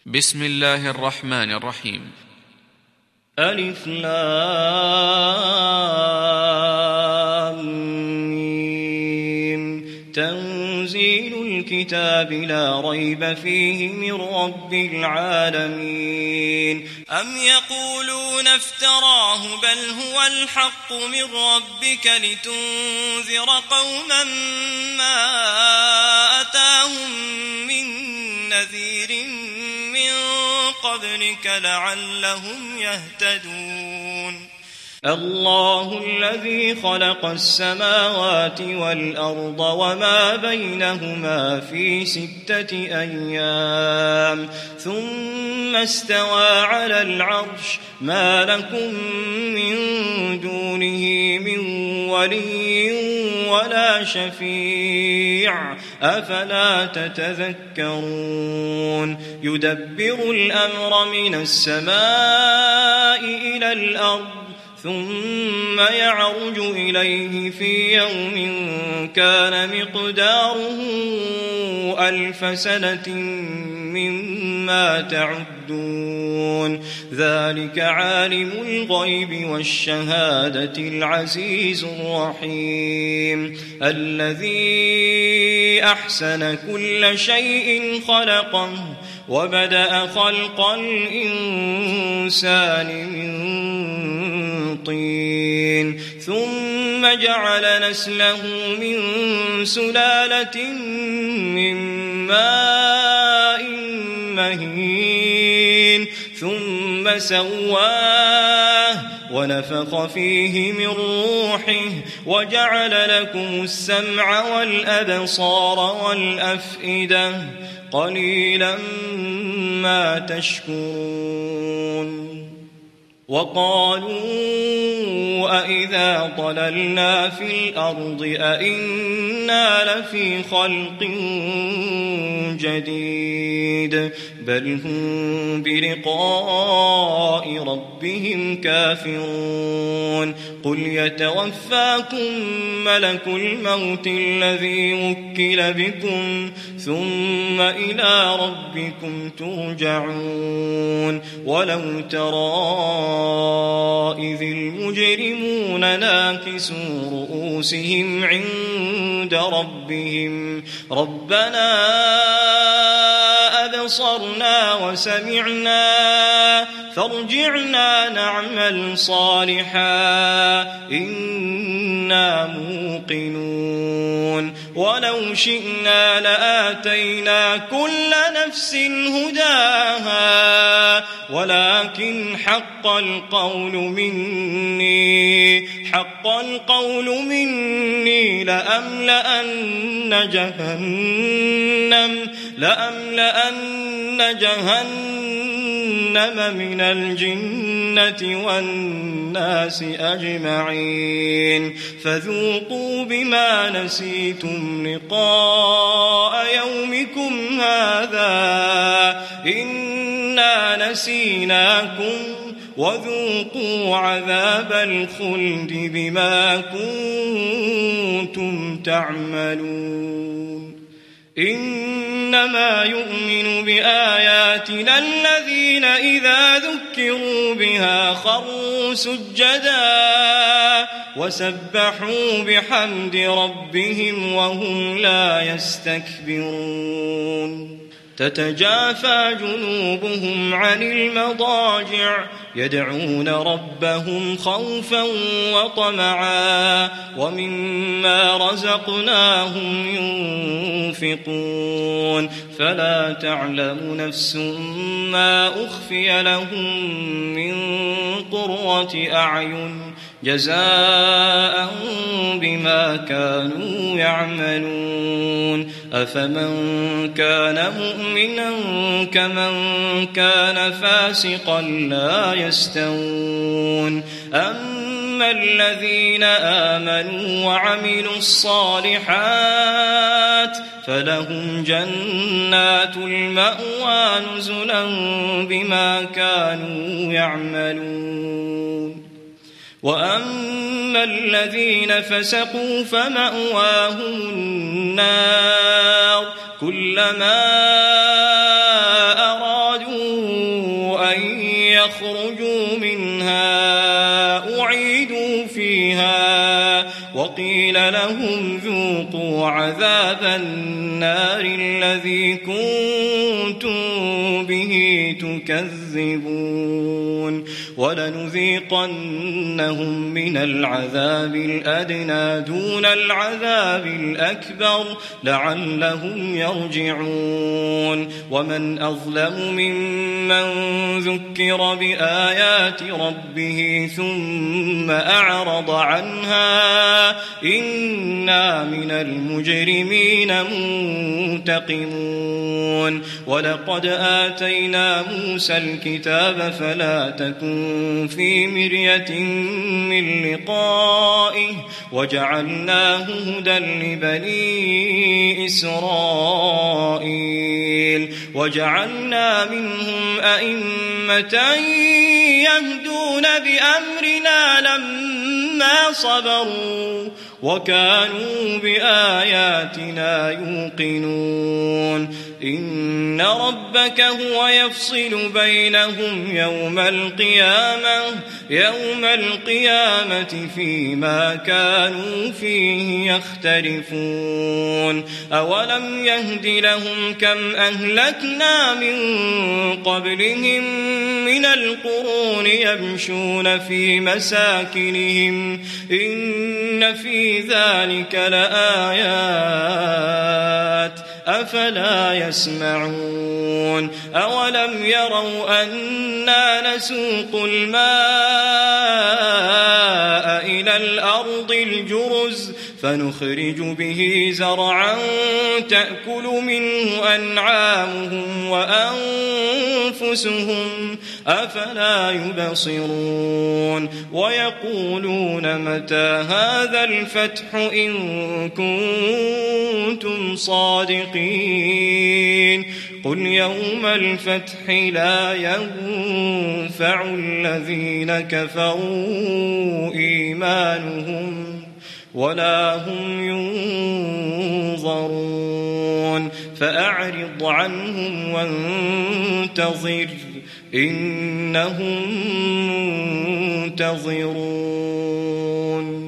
بسم الله الرحمن الرحيم. ألف لام ميم. تنزيل الكتاب لا ريب فيه من رب العالمين. أم يقولون افتراه بل هو الحق من ربك لتنذر قوما ما أتاهم من نذير من قبلك لعلهم يهتدون. الله الذي خلق السماوات والأرض وما بينهما في 6 أيام ثم استوى على العرش. ما لكم من دونه من ولي ولا شفيع أفلا تتذكرون. يدبر الأمر من السماء إلى الأرض ثم يعرج إليه في يوم كان مقداره 1000 سنة مما تعدون. ذلك عالم الغيب والشهادة العزيز الرحيم. الذي أحسن كل شيء خلقه وبدأ خلق الإنسان من طين ثم جعل نسله من سلالة من ماء مهين ثم سواه ونفخ فيه من روحه وجعل لكم السمع والأبصار والأفئدة قليلا ما تشكرون. وقالوا أإذا ضللنا في الأرض أإنا لفي خلق جديد بل هم بلقاء ربهم كافرون. قل يتوفاكم ملك الموت الذي وكل بكم ثم إلى ربكم ترجعون. ولو ترى إذ المجرمون ناكسوا رؤوسهم عند ربهم ربنا أبصرنا وسمعنا فارجعنا نعمل صالحا إنا موقنون. ولو شئنا لآتينا كل نفس هداها ولكن حق القول مني لأملأن جهنم من الجنة والناس أجمعين. فذوقوا بما نسيتم لقاء يومكم هذا إنا نسيناكم وذوقوا عذاب الخلد بما كنتم تعملون. إنما يؤمن بآياتنا الذين إذا ذكروا بها خروا سجدا وسبحوا بحمد ربهم وهم لا يستكبرون. تتجافى جنوبهم عن المضاجع يدعون ربهم خوفا وطمعا ومما رزقناهم ينفقون. فلا تعلم نفس ما أخفي لهم من قرة أعين جزاء بما كانوا يعملون. أفمن كان مؤمنا كمن كان فاسقا لا يستوون. أما الذين آمنوا وعملوا الصالحات فلهم جنات المأوى نزلا بما كانوا يعملون. وأما الذين فسقوا فمأواهم النار كلما أرادوا يخرجوا منها أعيدوا فيها وقيل لهم ذوقوا عذاب النار الذي كنتم به تكذبون ولنذيقنهم من العذاب الأدنى دون العذاب الأكبر لعلهم يرجعون ومن أظلم ممن ذكر بآيات ربه ثم أعرض عنها إنا من المجرمين منتقمون ولقد آتينا موسى الكتاب فلا تكن في مرية من لقائه وجعلناه هدى لبني إسرائيل وجعلنا منهم أئمة يهدون بأمرنا لما صبروا وكانوا بآياتنا يوقنون إن ربك هو يفصل بينهم يوم القيامة فيما كانوا فيه يختلفون أولم يهد لهم كم أهلكنا من قبلهم من القرون يمشون في مساكنهم إن في ذلك لآيات أفلا يسمعون أولم يروا أنا نسوق الماء إلى الأرض الجرز فنخرج به زرعا تأكل منه أنعامهم وأنفسهم أفلا يبصرون ويقولون متى هذا الفتح إن كنتم صادقين قل يوم الفتح لا ينفع الذين كفروا إيمانهم ولا هم ينظرون فأعرض عنهم وانتظر إنهم منتظرون